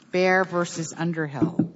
Bear versus Underhill.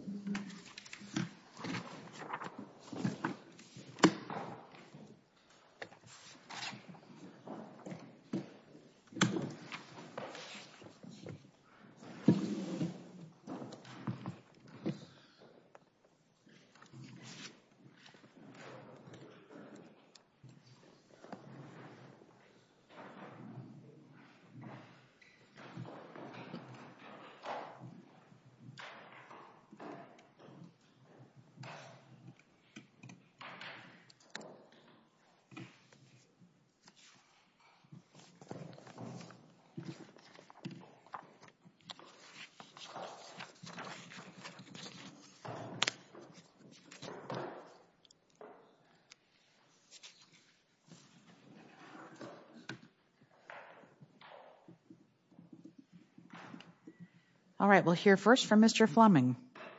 All right, we'll hear first from Mr. Fleming.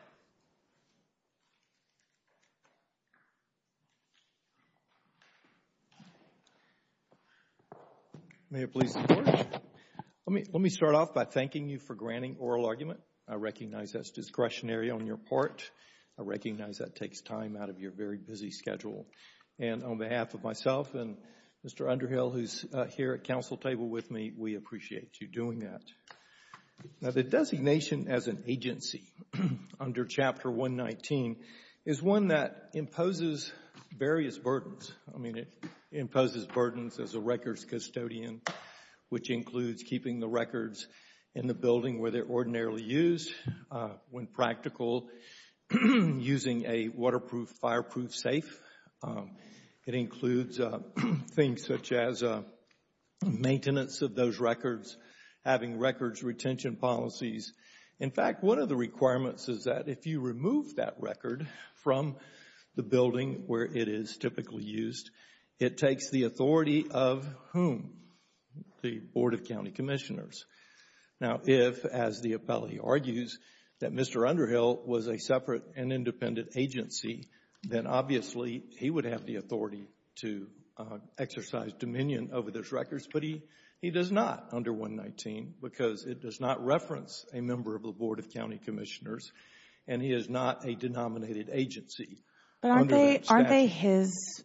May it please the Court. Let me start off by thanking you for granting oral argument. I recognize that's discretionary on your part. I recognize that takes time out of your very busy schedule. And on behalf of myself and Mr. Underhill, who's here at council table with me, we appreciate you doing that. Now, the designation as an agency under Chapter 119 is one that imposes various burdens. I mean, it imposes burdens as a records custodian, which includes keeping the records in the building where they're ordinarily used, when practical, using a waterproof, fireproof safe. It includes things such as maintenance of those records, having records retention policies. In fact, one of the requirements is that if you remove that record from the building where it is typically used, it takes the authority of whom? The Board of County Commissioners. Now, if, as the appellee argues, that Mr. Underhill was a separate and independent agency, then obviously he would have the authority to exercise dominion over those records, but he does not under 119 because it does not reference a member of the Board of County Commissioners, and he is not a denominated agency. But aren't they his?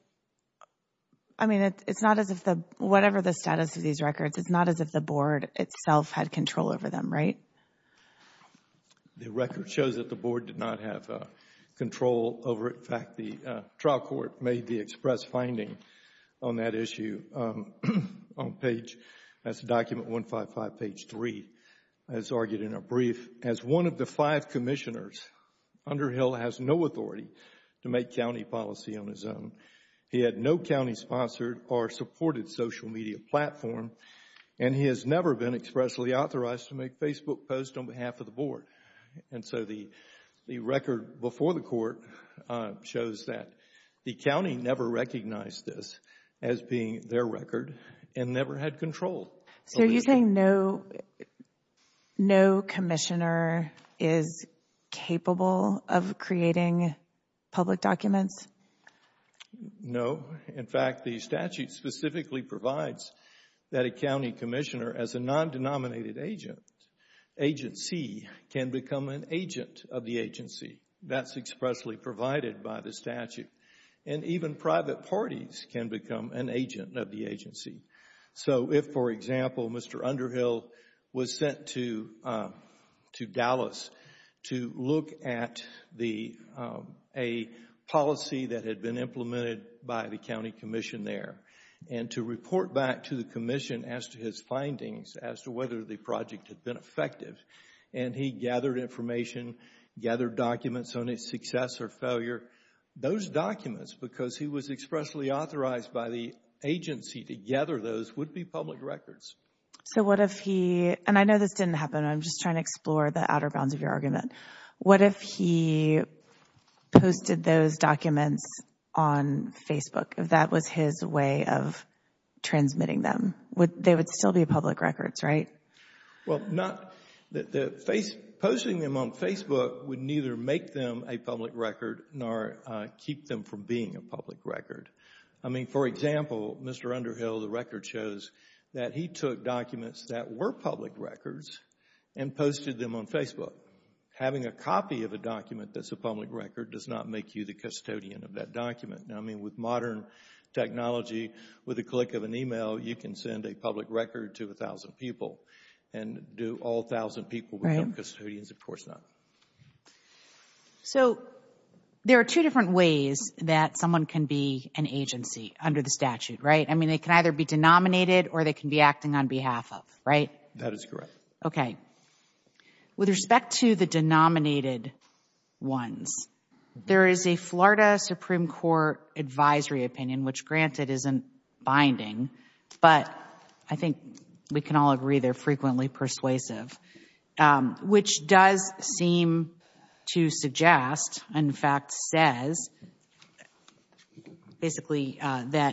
I mean, it's not as if whatever the status of these records, it's not as if the board itself had control over them, right? The record shows that the board did not have control over it. In fact, the trial court made the express finding on that issue on page, that's document 155, page 3, as argued in a brief. As one of the 5 commissioners, Underhill has no authority to make county policy on his own. He had no county-sponsored or supported social media platform, and he has never been expressly authorized to make Facebook posts on behalf of the board. And so the record before the court shows that the county never recognized this as being their record and never had control. So are you saying no commissioner is capable of creating public documents? No. In fact, the statute specifically provides that a county commissioner, as a non-denominated agency, can become an agent of the agency. That's expressly provided by the statute. And even private parties can become an agent of the agency. So if, for example, Mr. Underhill was sent to Dallas to look at a policy that had been implemented by the county commission there and to report back to the commission as to his findings as to whether the project had been effective, and he gathered information, gathered documents on its success or failure, those documents, because he was expressly authorized by the agency to gather those, would be public records. So what if and I know this didn't happen, I'm just trying to explore the outer bounds of your argument. What if he posted those documents on Facebook, if that was his way of transmitting them? They would still be public records, right? Well, posting them on Facebook would neither make them a public record nor keep them from being a public record. I mean, for example, Mr. Underhill, the record shows that he took documents that were public records and posted them on Facebook. having a copy of a document that's a public record does not make you the custodian of that document. Now, I mean, with modern technology, with a click of an email, you can send a public record to 1,000 people. And do all 1,000 people become custodians? Of course not. So there are two different ways that someone can be an agency under the statute, right? I mean, they can either be denominated or they can be acting on behalf of, right? That is correct. Okay. With respect to the denominated ones, there is a Florida Supreme Court advisory opinion, which granted isn't binding, but I think we can all agree they're frequently persuasive, which does seem to suggest, in fact says, basically that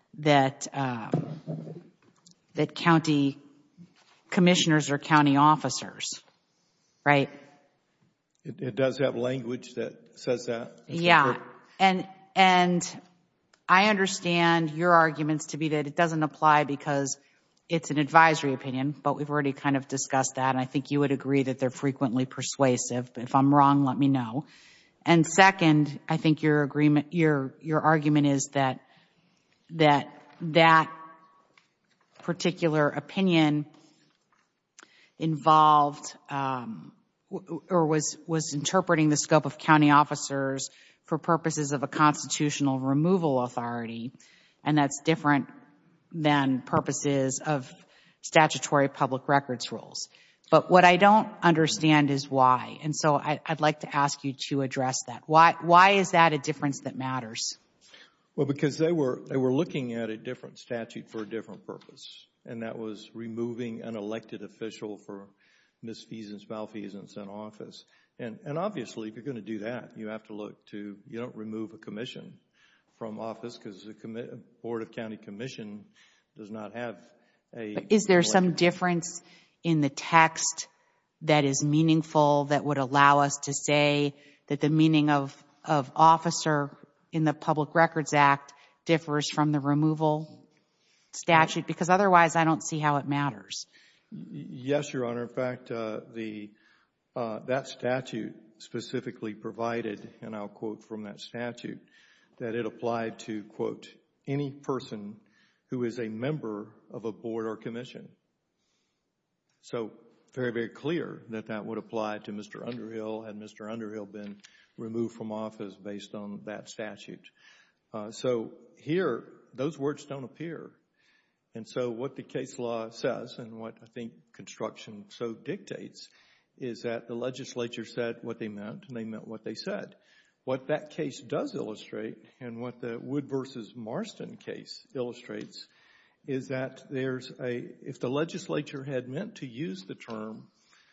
county commissioners are county officers, right? It does have language that says that. Yeah, and I understand your arguments to be that it doesn't apply because it's an advisory opinion, but we've already kind of discussed that, and I think you would agree that they're frequently persuasive. But if I'm wrong, let me know. And second, I think your argument is that particular opinion involved or was interpreting the scope of county officers for purposes of a constitutional removal authority, and that's different than purposes of statutory public records rules. But what I don't understand is why, and so I'd like to ask you to address that. Why is that a difference that matters? Well, because they were looking at a different statute for a different purpose, and that was removing an elected official for misfeasance, malfeasance in office. And obviously, if you're going to do that, you have to look to, you don't remove a commission from office because the Board of County Commission does not have a... Is there some difference in the text that is meaningful that would allow us to say that the meaning of officer in the Public Records Act differs from the removal statute? Because otherwise, I don't see how it matters. Yes, Your Honor. In fact, that statute specifically provided, and I'll quote from that statute, that it applied to, quote, any person who is a member of a board or commission. So very, very clear that that would apply to Mr. Underhill had Mr. Underhill been removed from office based on that statute. So here, those words don't appear. And so what the case law says, and what I think construction so dictates, is that the legislature said what they meant, and they meant what they said. What that case does illustrate, and what the Wood versus Marston case illustrates, is that if the legislature had meant to use the term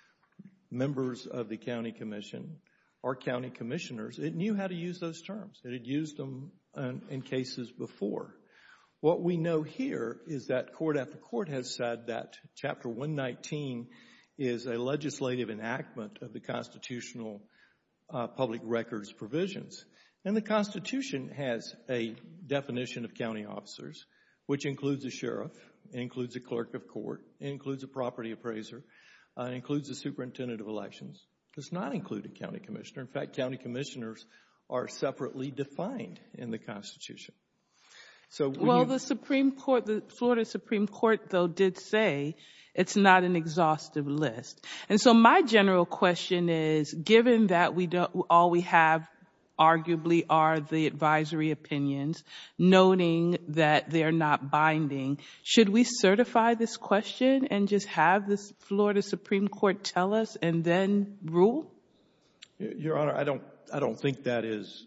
members of the county commission or county commissioners, it knew how to use those terms. It had used them in cases before. What we know here is that court after court has said that Chapter 119 is a legislative enactment of the constitutional public records provisions. And the Constitution has a definition of county officers, which includes a sheriff, includes a clerk of court, includes a property appraiser, includes a superintendent of elections. It does not include a county commissioner. In fact, county commissioners are separately defined in the Constitution. So the Supreme Court, the Florida Supreme Court, though, did say it's not an exhaustive list. And so my general question is, given that all we have arguably are the advisory opinions, noting that they're not binding, should we certify this question and just have the Florida Supreme Court tell us and then rule? Your Honor, I don't think that is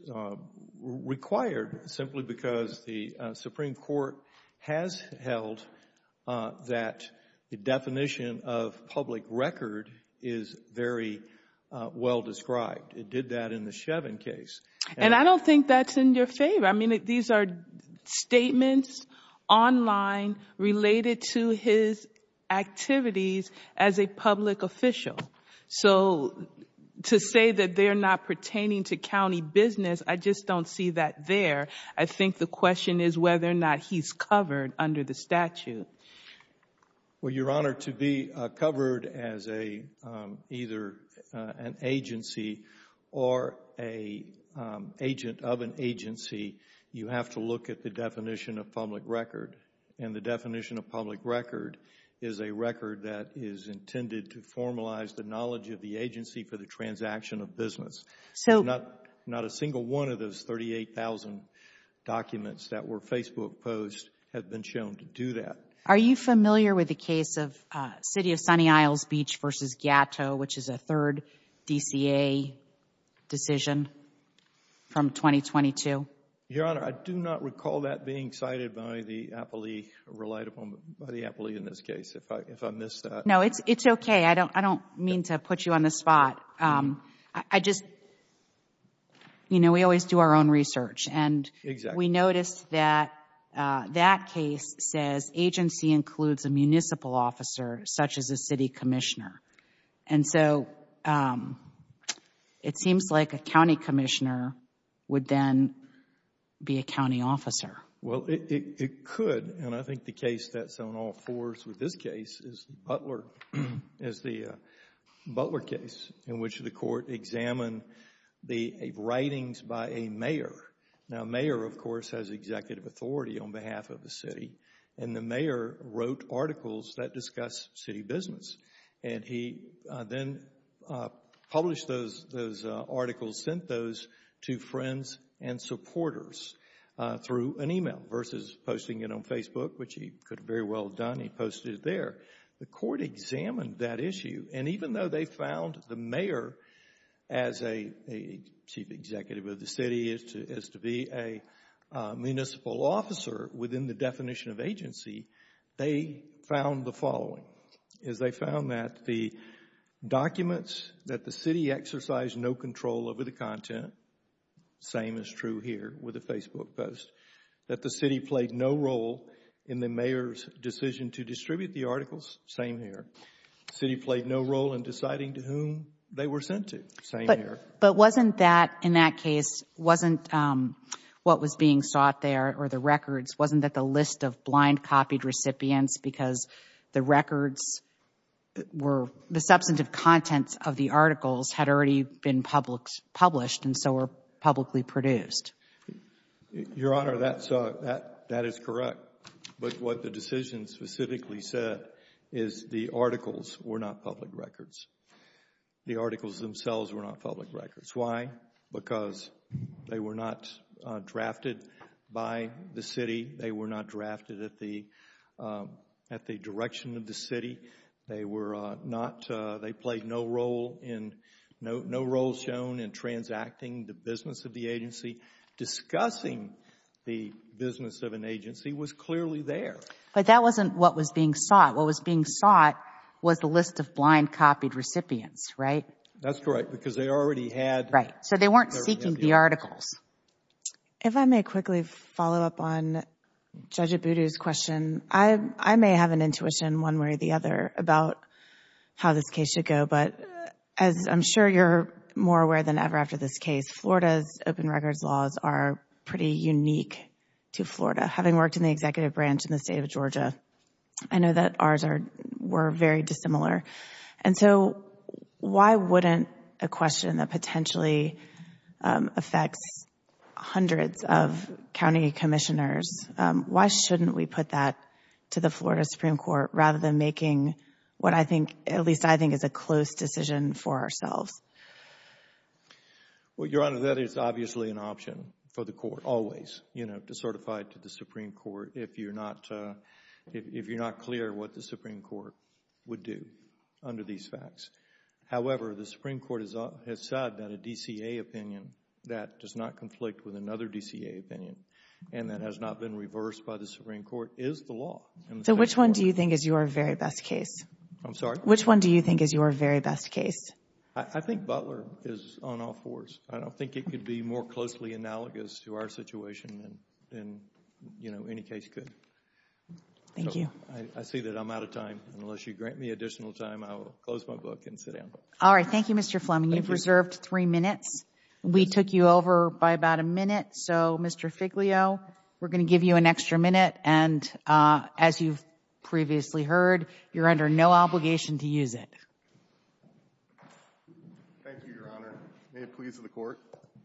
required, simply because the Supreme Court has held that the definition of public record is very well described. It did that in the Shevin case. And I don't think that's in your favor. I mean, these are statements online related to his activities as a public official. So to say that they're not pertaining to county business, I just don't see that there. I think the question is whether or not he's covered under the statute. Well, Your Honor, to be covered as either an agency or a agent of an agency, you have to look at the definition of public record. And the definition of public record is a record that is intended to formalize the knowledge of the agency for the transaction of business. So not a single one of those 38,000 documents that were Facebook posts have been shown to do that. are you familiar with the case of City of Sunny Isles Beach versus Gatto, which is a third DCA decision from 2022? Your Honor, I do not recall that being cited by the appellee, relied upon by the appellee in this case, if I missed that. No, it's okay. I don't mean to put you on the spot. I just, we always do our own research, and Exactly. we noticed that that case says agency includes a municipal officer, such as a city commissioner. And so it seems like a county commissioner would then be a county officer. Well, it could, and I think the case that's on all fours with this case is the Butler case, in which the court examined the writings by a mayor. Now, mayor, of course, has executive authority on behalf of the city, and the mayor wrote articles that discuss city business. And he then published those articles, sent those to friends and supporters through an email versus posting it on Facebook, which he could have very well done. He posted it there. The court examined that issue, and even though they found the mayor as a chief executive of the city is to be a municipal officer within the definition of agency, they found the following, is they found that the documents that the city exercised no control over the content, same is true here with the Facebook post, that the city played no role in the mayor's decision to distribute the articles, same here. The city played no role in deciding to whom they were sent to, same here. But wasn't that, in that case, wasn't what was being sought there, or the records, wasn't that the list of blind copied recipients, because the records were, the substantive contents of the articles had already been published and so were publicly produced? Your Honor, that is correct. But what the decision specifically said is the articles were not public records. The articles themselves were not public records. Why? Because they were not drafted by the city. They were not drafted at the direction of the city. They were not, they played no role in, no role shown in transacting the business of the agency. Discussing the business of an agency was clearly there. But that wasn't what was being sought. What was being sought was the list of blind copied recipients, right? That's correct, because they already had. Right. So they weren't seeking the articles. If I may quickly follow up on Judge Abudu's question, I may have an intuition one way or the other about how this case should go, but as I'm sure you're more aware than ever after this case, Florida's open records laws are pretty unique to Florida. Having worked in the executive branch in the state of Georgia, I know that ours were very dissimilar. And so why wouldn't a question that potentially affects hundreds of county commissioners, why shouldn't we put that to the Florida Supreme Court rather than making what I think, at least I think, is a close decision for ourselves? Well, Your Honor, that is obviously an option for the court, always, to certify it to the Supreme Court if you're not clear what the Supreme Court would do under these facts. However, the Supreme Court has said that a DCA opinion that does not conflict with another DCA opinion and that has not been reversed by the Supreme Court is the law. So which one do you think is your very best case? I'm sorry? Which one do you think is your very best case? I think Butler is on all fours. I don't think it could be more closely analogous to our situation than any case could. Thank you. I see that I'm out of time. Unless you grant me additional time, I will close my book and sit down. All right. Thank you, Mr. Fleming. You've reserved 3 minutes. We took you over by about a minute. So, Mr. Figlio, we're going to give you an extra minute. And as you've previously heard. You're under no obligation to use it. Thank you, Your Honor. May it please the Court.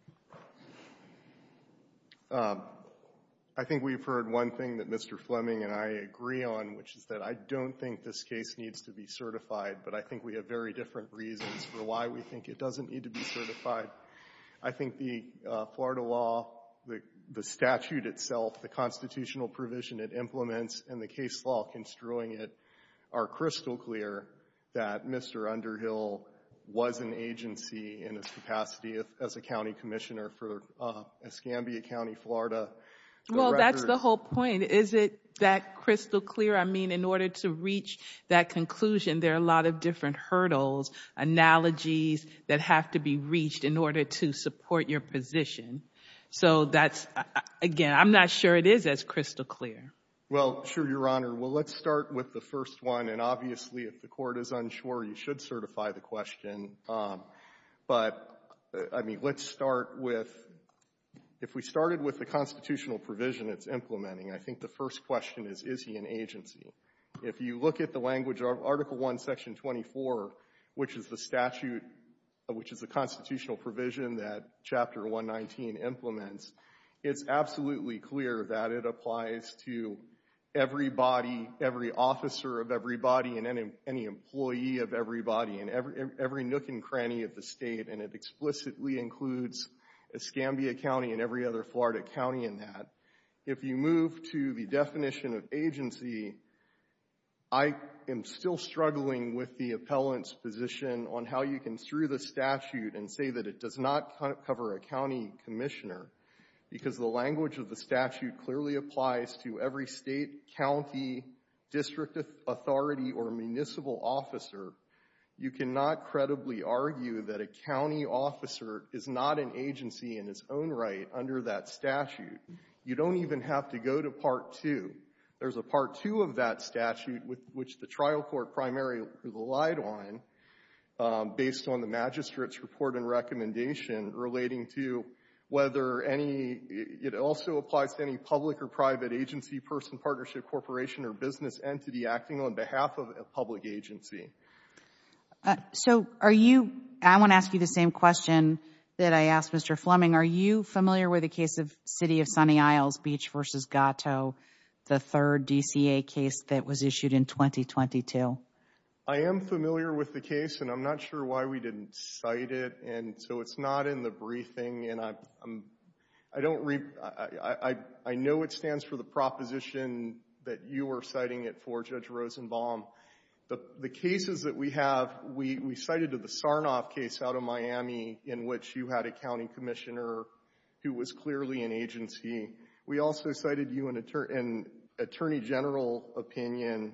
I think we've heard one thing that Mr. Fleming and I agree on, which is that I don't think this case needs to be certified, but I think we have very different reasons for why we think it doesn't need to be certified. I think the Florida law, the statute itself, the constitutional provision it implements, and the case law construing it are crystal clear that Mr. Underhill was an agency in his capacity as a county commissioner for Escambia County, Florida. Well, that's the whole point. Is it that crystal clear? I mean, in order to reach that conclusion, there are a lot of different hurdles, analogies that have to be reached in order to support your position. So that's, again, I'm not sure it is as crystal clear. Well, sure, Your Honor. Well, let's start with the first one. And obviously, if the Court is unsure, you should certify the question. But, I mean, let's start with, if we started with the constitutional provision it's implementing, I think the first question is he an agency? If you look at the language of Article 1, Section 24, which is the statute, which is the constitutional provision that Chapter 119 implements, it's absolutely clear that it applies to everybody, every officer of everybody, and any employee of everybody, and every nook and cranny of the state, and it explicitly includes Escambia County and every other Florida county in that. If you move to the definition of agency, I am still struggling with the appellant's position on how you can, through the statute, and say that it does not cover a county commissioner, because the language of the statute clearly applies to every state, county, district authority, or municipal officer. You cannot credibly argue that a county officer is not an agency in its own right under that statute. You don't even have to go to Part 2. There's a Part 2 of that statute which the trial court primarily relied on based on the magistrate's report and recommendation relating to whether it also applies to any public or private agency, person, partnership, corporation, or business entity acting on behalf of a public agency. So I want to ask you the same question that I asked Mr. Fleming. Are you familiar with the case of City of Sunny Isles Beach versus Gatto, the third DCA case that was issued in 2022? I am familiar with the case, and I'm not sure why we didn't cite it, and so it's not in the briefing, and I know it stands for the proposition that you were citing it for, Judge Rosenbaum. The cases that we have, we cited the Sarnoff case out of Miami in which you had a county commissioner who was clearly an agency. We also cited you an Attorney General opinion,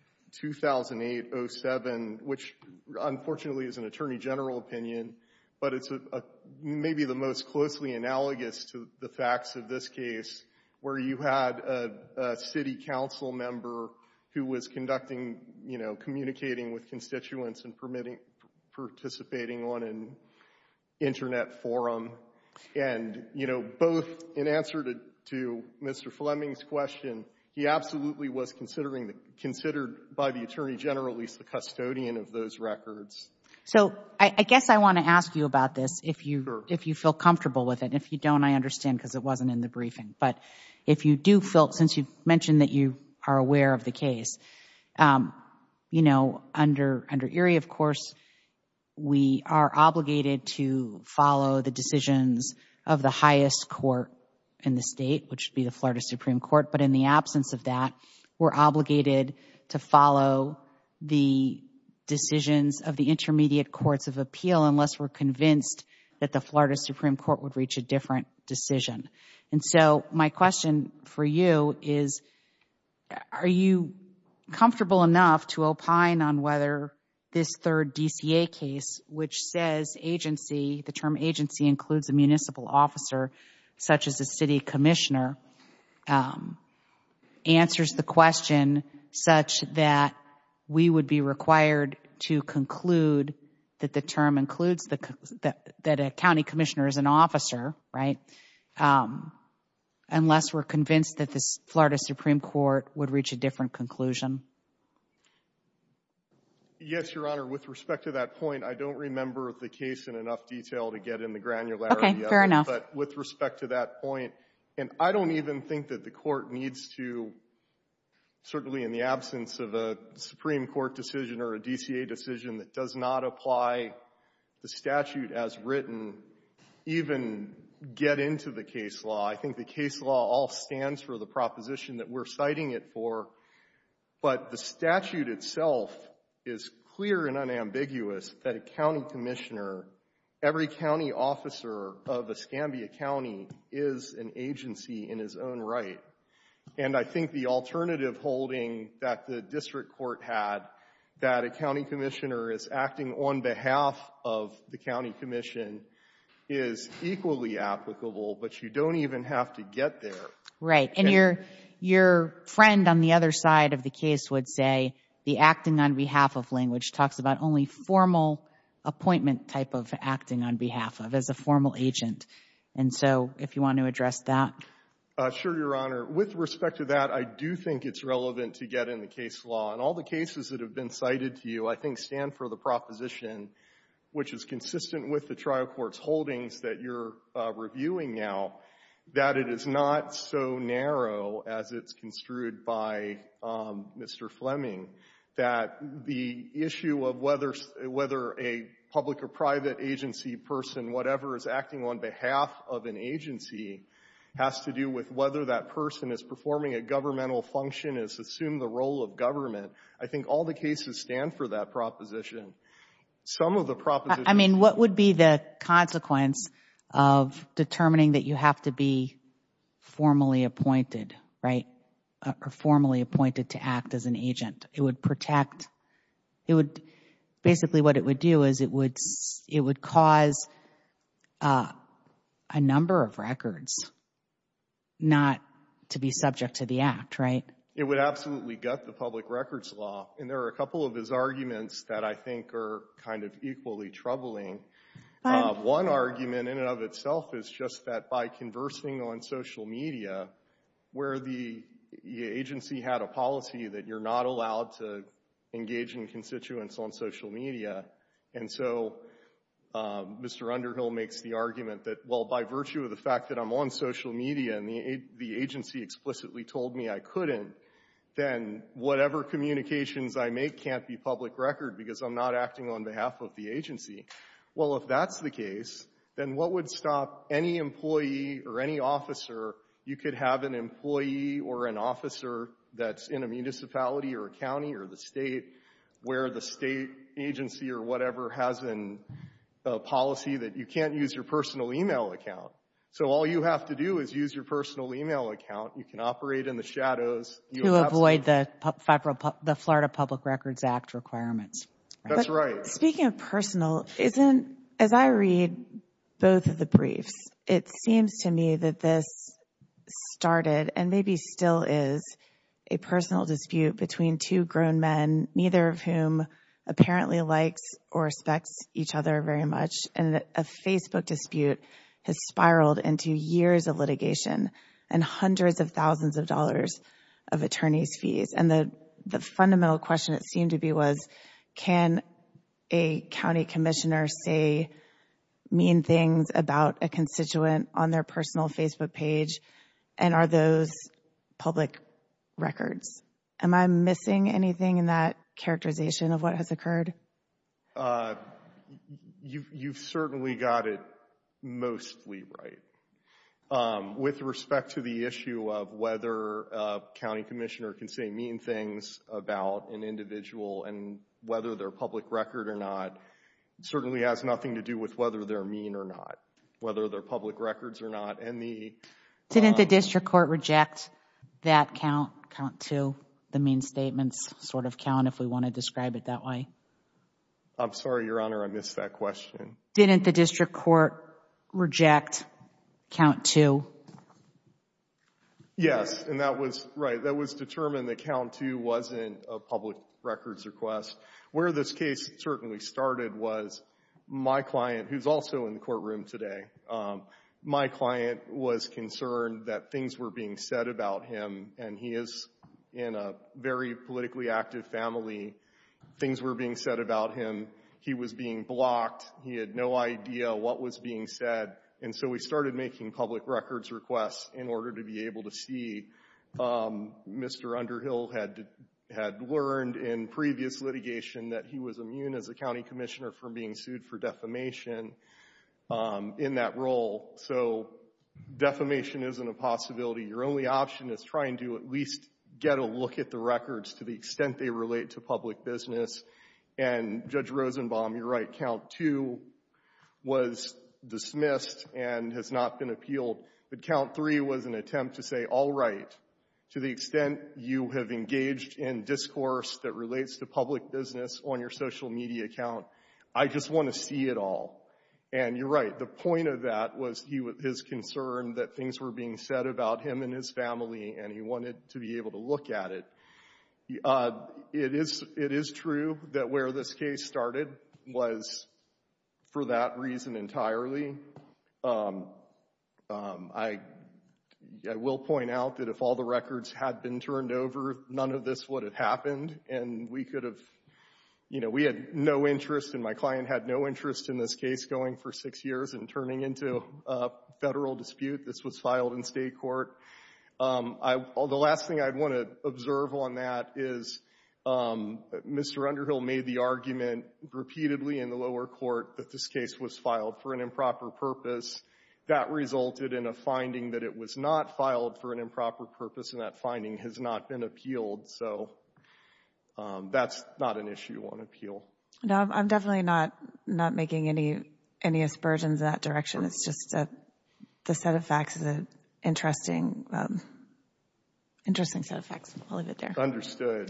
2008-07, which unfortunately is an Attorney General opinion, but it's maybe the most closely analogous to the facts of this case, where you had a city council member who was conducting, communicating with constituents and participating on an internet forum. And, both in answer to Mr. Fleming's question, he absolutely was considered by the Attorney General, at least the custodian of those records. So I guess I want to ask you about this if you feel comfortable with it. If you don't, I understand because it wasn't in the briefing. But if you do feel, since you mentioned that you are aware of the case, under Erie, of course, we are obligated to follow the decisions of the highest court in the state, which would be the Florida Supreme Court. But in the absence of that, we're obligated to follow the decisions of the intermediate courts of appeal unless we're convinced that the Florida Supreme Court would reach a different decision. And so my question for you is, are you comfortable enough to opine on whether this third DCA case, which says agency, the term agency includes a municipal officer such as a city commissioner, answers the question such that we would be required to conclude that the term includes that a county commissioner is an officer, right? Unless we're convinced that the Florida Supreme Court would reach a different conclusion. Yes, Your Honor. With respect to that point, I don't remember the case in enough detail to get in the granularity of it. Okay, fair enough. But with respect to that point, and I don't even think that the Court needs to, certainly in the absence of a Supreme Court decision or a DCA decision that does not apply the statute as written, even get into the case law. I think the case law all stands for the proposition that we're citing it for, but the statute itself is clear and unambiguous that a county commissioner, every county officer of Escambia County is an agency in his own right. And I think the alternative holding that the district court had, that a county commissioner is acting on behalf of the county commission, is equally applicable, but you don't even have to get there. Right. And your friend on the other side of the case would say the acting on behalf of language talks about only formal appointment type of acting on behalf of as a formal agent. And so if you want to address that. Sure, Your Honor. With respect to that, I do think it's relevant to get in the case law. And all the cases that have been cited to you, I think, stand for the proposition, which is consistent with the trial court's holdings that you're reviewing now, that it is not so narrow as it's construed by Mr. Fleming, that the issue of whether a public or private agency person, whatever, is acting on behalf of an agency has to do with whether that person is performing a governmental function, has assumed the role of government. I think all the cases stand for that proposition. Some of the propositions... I mean, what would be the consequence of determining that you have to be formally appointed, right, or formally appointed to act as an agent? It would protect, basically what it would do is it would cause a number of records not to be subject to the act, right? It would absolutely gut the public records law. And there are a couple of his arguments that I think are kind of equally troubling. One argument in and of itself is just that by conversing on social media, where the agency had a policy that you're not allowed to engage in constituents on social media, and so Mr. Underhill makes the argument that, well, by virtue of the fact that I'm on social media and the agency explicitly told me I couldn't, then whatever communications I make can't be public record because I'm not acting on behalf of the agency. Well, if that's the case, then what would stop any employee or any officer? You could have an employee or an officer that's in a municipality or a county or the state where the state agency or whatever has a policy that you can't use your personal email account. So all you have to do is use your personal email account. You can operate in the shadows. To avoid the Florida Public Records Act requirements. Right? That's right. Speaking of personal, as I read both of the briefs, it seems to me that this started and maybe still is a personal dispute between two grown men, neither of whom apparently likes or respects each other very much, and a Facebook dispute has spiraled into years of litigation and hundreds of thousands of dollars of attorney's fees. And the fundamental question it seemed to be was, can a county commissioner say mean things about a constituent on their personal Facebook page, and are those public records? Am I missing anything in that characterization of what has occurred? You've certainly got it mostly right. With respect to the issue of whether a county commissioner can say mean things about an individual and whether they're public record or not, it certainly has nothing to do with whether they're mean or not, whether they're public records or not. And didn't the district court reject that count two, the mean statements sort of count, if we want to describe it that way? I'm sorry, Your Honor, I missed that question. Didn't the district court reject count two? Yes, and that was right. That was determined that count two wasn't a public records request. Where this case certainly started was my client, who's also in the courtroom today, my client was concerned that things were being said about him, and he is in a very politically active family things were being said about him. He was being blocked. He had no idea what was being said. And so we started making public records requests in order to be able to see. Mr. Underhill had learned in previous litigation that he was immune as a county commissioner from being sued for defamation in that role. So defamation isn't a possibility. Your only option is trying to at least get a look at the records to the extent they relate to public business. And Judge Rosenbaum, you're right, count 2 was dismissed and has not been appealed. But count 3 was an attempt to say, all right, to the extent you have engaged in discourse that relates to public business on your social media account, I just want to see it all. And you're right, the point of that was his concern that things were being said about him and his family, and he wanted to be able to look at it. It is true that where this case started was for that reason entirely. I will point out that if all the records had been turned over, none of this would have happened, and we could have, we had no interest, and my client had no interest in this case going for 6 years and turning into a federal dispute. This was filed in state court. The last thing I'd want to observe on that is Mr. Underhill made the argument repeatedly in the lower court that this case was filed for an improper purpose. That resulted in a finding that it was not filed for an improper purpose, and that finding has not been appealed. So that's not an issue on appeal. No, I'm definitely not making any aspersions in that direction. It's just the set of facts is an interesting set of facts. I'll leave it there. Understood.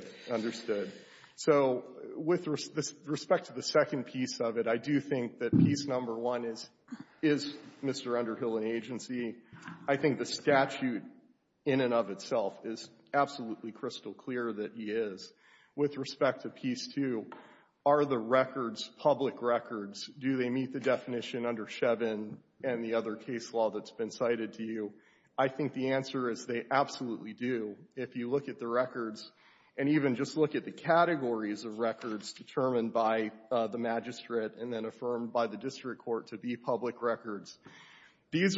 So with respect to the second piece of it, I do think that piece number 1 is Mr. Underhill an agency. I think the statute in and of itself is absolutely crystal clear that he is. With respect to piece 2, are the records public records? Do they meet the definition under Chevin and the other case law that's been cited to you? I think the answer is they absolutely do. If you look at the records and even just look at the categories of records determined by the magistrate and then affirmed by the district court to be public records, this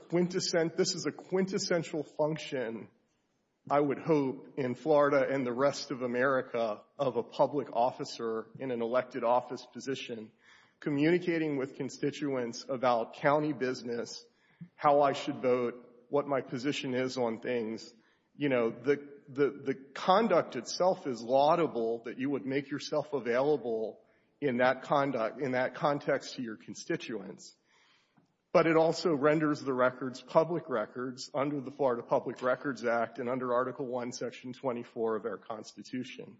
is a quintessential function, I would hope, in Florida and the rest of America of a public officer in an elected office position, communicating with constituents about county business, how I should vote, what my position is on things. The conduct itself is laudable, that you would make yourself available in that context to your constituents. But it also renders the records public records under the Florida Public Records Act and under Article 1, Section 24 of our Constitution.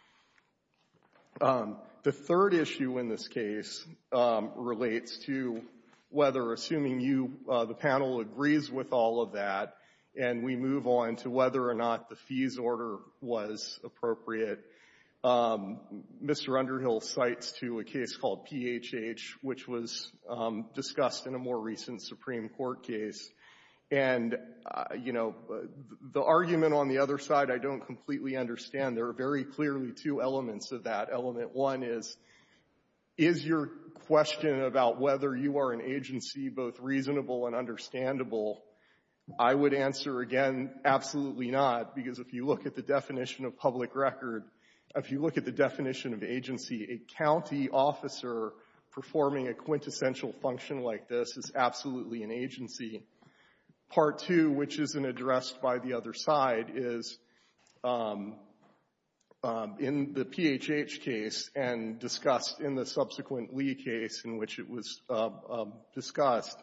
The third issue in this case relates to whether, assuming the panel agrees with all of that, and we move on to whether or not the fees order was appropriate. Mr. Underhill cites to a case called PHH, which was discussed in a more recent Supreme Court case. And, the argument on the other side I don't completely understand. There are very clearly 2 elements of that. Element 1 is your question about whether you are an agency both reasonable and understandable? I would answer again, absolutely not, because if you look at the definition of public record, if you look at the definition of agency, a county officer performing a quintessential function like this is absolutely an agency. Part 2, which isn't addressed by the other side, is in the PHH case and discussed in the subsequent Lee case in which it was discussed.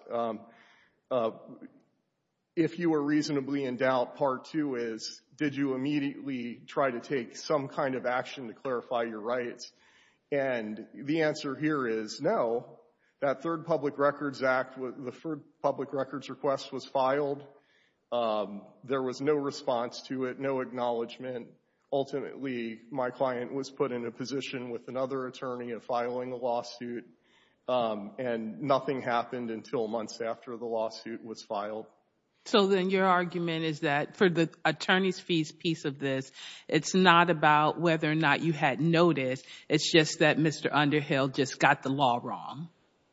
If you were reasonably in doubt, Part 2 is, did you immediately try to take some kind of action to clarify your rights? And the answer here is no. That third Public Records Act, the third public records request was filed. There was no response to it, no acknowledgement. Ultimately, my client was put in a position with another attorney of filing a lawsuit, and nothing happened until months after the lawsuit was filed. So then your argument is that for the attorney's fees piece of this, it's not about whether or not you had notice. It's just that Mr. Underhill just got the law wrong.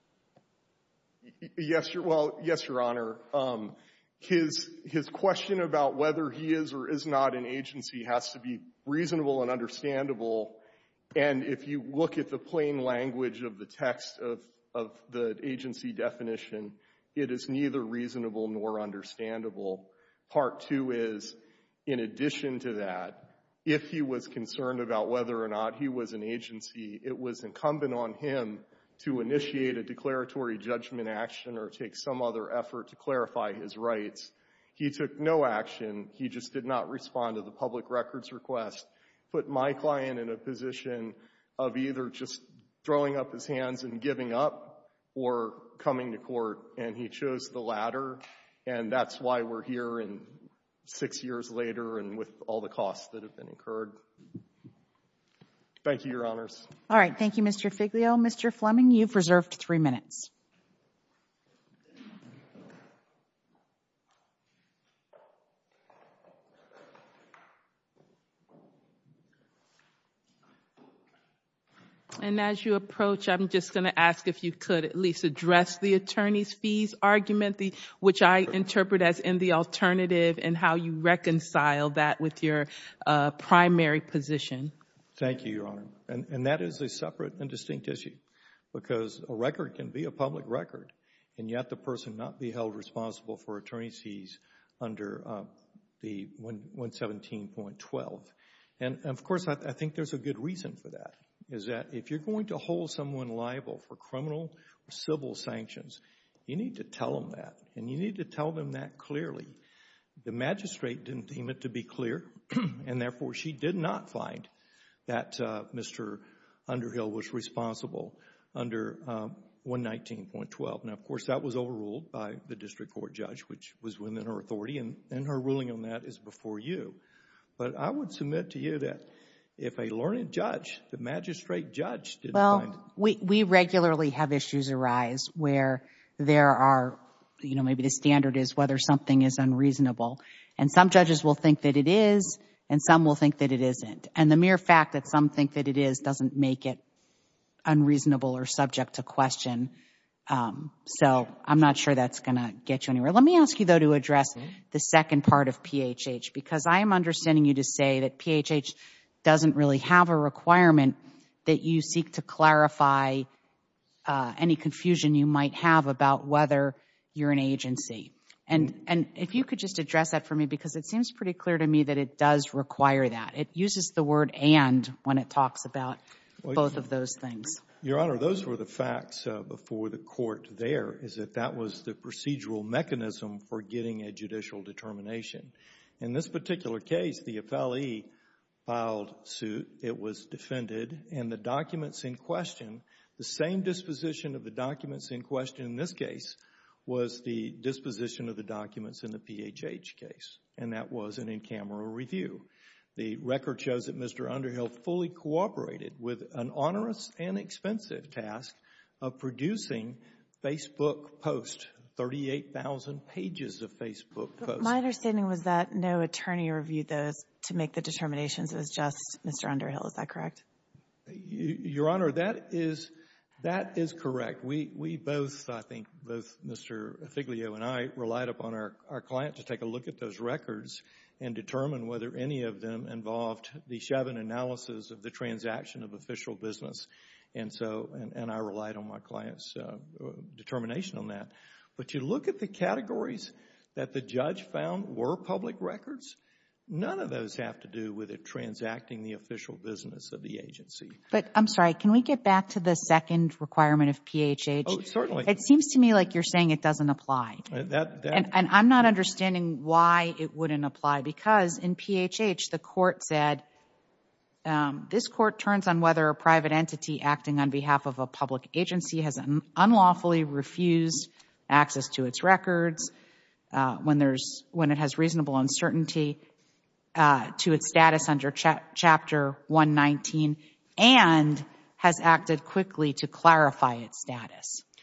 Yes, Your Honor. His question about whether he is or is not an agency has to be reasonable and understandable. And if you look at the plain language of the text of the agency definition, it is neither reasonable nor understandable. Part 2 is, in addition to that, if he was concerned about whether or not he was an agency, it was incumbent on him to initiate a declaratory judgment action or take some other effort to clarify his rights. He took no action. He just did not respond to the public records request, put my client in a position of either just throwing up his hands and giving up or coming to court, and he chose the latter, and that's why we're here 6 years later and with all the costs that have been incurred. Thank you, Your Honors. All right. Thank you, Mr. Figlio. Mr. Fleming, you've reserved 3 minutes. And as you approach, I'm just going to ask if you could at least address the attorney's fees argument, which I interpret as in the alternative, and how you reconcile that with your primary position. Thank you, Your Honor. And that is a separate and distinct issue, because a record can be a public record, and yet the person not be held responsible for attorney's fees under the 117.12. And, of course, I think there's a good reason for that, is that if you're going to hold someone liable for criminal or civil sanctions, you need to tell them that, and you need to tell them that clearly. The magistrate didn't deem it to be clear, and therefore she did not find that Mr. Underhill was responsible under 119.12. Now, of course, that was overruled by the district court judge, which was within her authority, and her ruling on that is before you. But I would submit to you that if a learned judge, the magistrate judge, didn't find it. Well, we regularly have issues arise where there are, maybe the standard is whether something is unreasonable. And some judges will think that it is, and some will think that it isn't. And the mere fact that some think that it is doesn't make it unreasonable or subject to question. So I'm not sure that's going to get you anywhere. Let me ask you, though, to address the second part of PHH, because I am understanding you to say that PHH doesn't really have a requirement that you seek to clarify any confusion you might have about whether you're an agency. And if you could just address that for me, because it seems pretty clear to me that it does require that. It uses the word "and" when it talks about both of those things. Your Honor, those were the facts before the court there, is that was the procedural mechanism for getting a judicial determination. In this particular case, the appellee filed suit. It was defended, and the documents in question, the same disposition of the documents in question in this case was the disposition of the documents in the PHH case, and that was an in-camera review. The record shows that Mr. Underhill fully cooperated with an onerous and expensive task of producing Facebook posts, 38,000 pages of Facebook posts. My understanding was that no attorney reviewed those to make the determinations. It was just Mr. Underhill. Is that correct? Your Honor, that is correct. We both, I think, both Mr. Figlio and I relied upon our client to take a look at those records and determine whether any of them involved the Chevin analysis of the transaction of official business. And so, and I relied on my client's determination on that. But you look at the categories that the judge found were public records, none of those have to do with it transacting the official business of the agency. But I'm sorry, can we get back to the second requirement of PHH? Oh, certainly. It seems to me like you're saying it doesn't apply. And I'm not understanding why it wouldn't apply, because in PHH the court said, this court turns on whether a private entity acting on behalf of a public agency has unlawfully refused access to its records when it has reasonable uncertainty to its status under Chapter 119 and has acted quickly to clarify its status.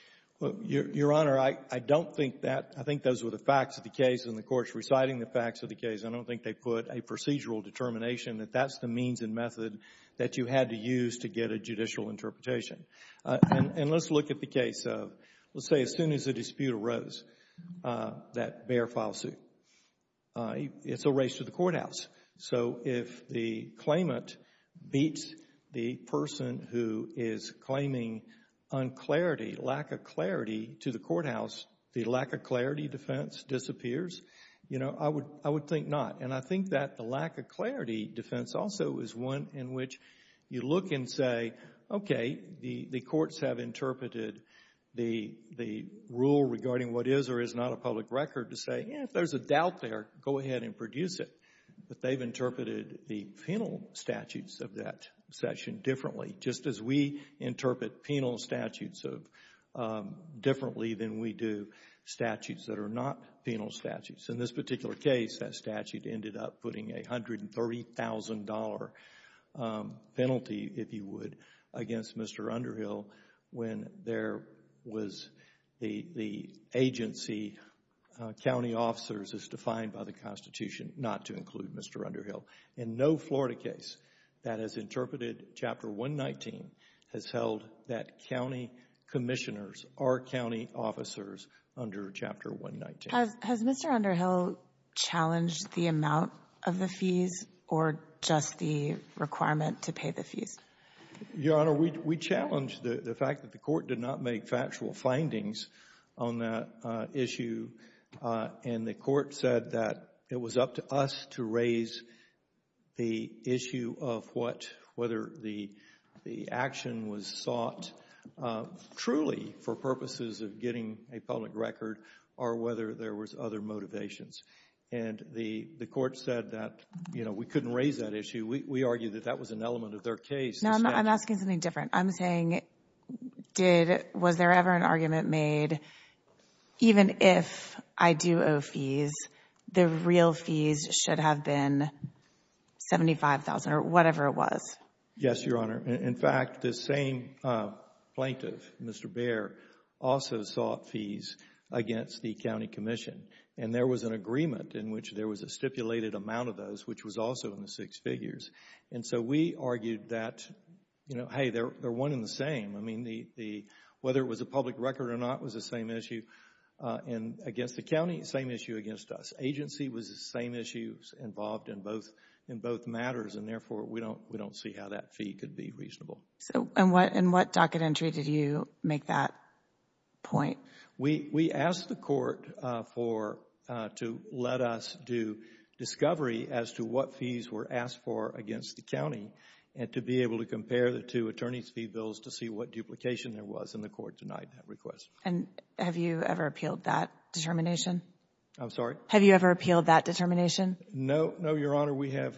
Well, Your Honor, I don't think that. I think those were the facts of the case, and the Court's reciting the facts of the case. I don't think they put a procedural determination that that's the means and method that you had to use to get a judicial interpretation. And let's look at the case of, let's say as soon as a dispute arose, that Baer filed suit. It's a race to the courthouse. So if the claimant beats the person who is claiming unclarity, lack of clarity to the courthouse, the lack of clarity defense disappears? You know, I would think not. And I think that the lack of clarity defense also is one in which you look and say, okay, the courts have interpreted the rule regarding what is or is not a public record to say, if there's a doubt there, go ahead and produce it. But they've interpreted the penal statutes of that section differently, just as we interpret penal statutes differently than we do statutes that are not penal statutes. In this particular case, that statute ended up putting a $130,000 penalty, if you would, against Mr. Underhill when there was the agency, county officers as defined by the Constitution, not to include Mr. Underhill. In no Florida case that has interpreted Chapter 119 has held that county commissioners are county officers under Chapter 119. Has Mr. Underhill challenged the amount of the fees or just the requirement to pay the fees? Your Honor, we challenged the fact that the court did not make factual findings on that issue, and the court said that it was up to us to raise the issue of whether the action was sought truly for purposes of getting a public record or whether there was other motivations. And the court said that, you know, we couldn't raise that issue. We argued that that was an element of their case. No, I'm asking something different. I'm saying, was there ever an argument made, even if I do owe fees, the real fees should have been $75,000 or whatever it was? Yes, Your Honor. In fact, the same plaintiff, Mr. Baer, also sought fees against the county commission. And there was an agreement in which there was a stipulated amount of those, which was also in the six figures. And so we argued that, you know, hey, they're one and the same. I mean, whether it was a public record or not was the same issue. And against the county, same issue against us. Agency was the same issues involved in both matters, and therefore we don't see how that fee could be reasonable. So, and what docket entry did you make that point? We asked the court to let us do discovery as to what fees were asked for against the county and to be able to compare the two attorney's fee bills to see what duplication there was, and the court denied that request. And have you ever appealed that determination? I'm sorry? Have you ever appealed that determination? No, Your Honor. We have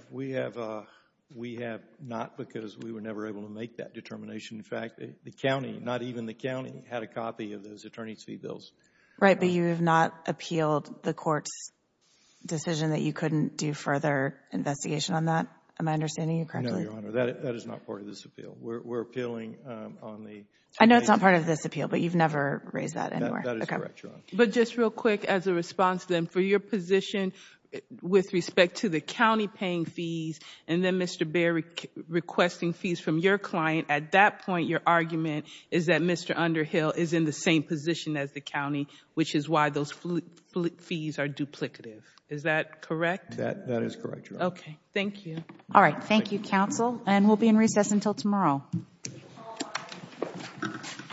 not, because we were never able to make that determination. In fact, the county, not even the county, had a copy of those attorney's fee bills. Right, but you have not appealed the court's decision that you couldn't do further investigation on that? Am I understanding you correctly? No, Your Honor. That is not part of this appeal. We're appealing on the... I know it's not part of this appeal, but you've never raised that anywhere. That is correct, Your Honor. But just real quick, as a response then, for your position with respect to the county paying fees and then Mr. Baer requesting fees from your client, at that point your argument is that Mr. Underhill is in the same position as the county, which is why those fees are duplicative. Is that correct? That is correct, Your Honor. Okay. Thank you. All right. Thank you, counsel. And we'll be in recess until tomorrow.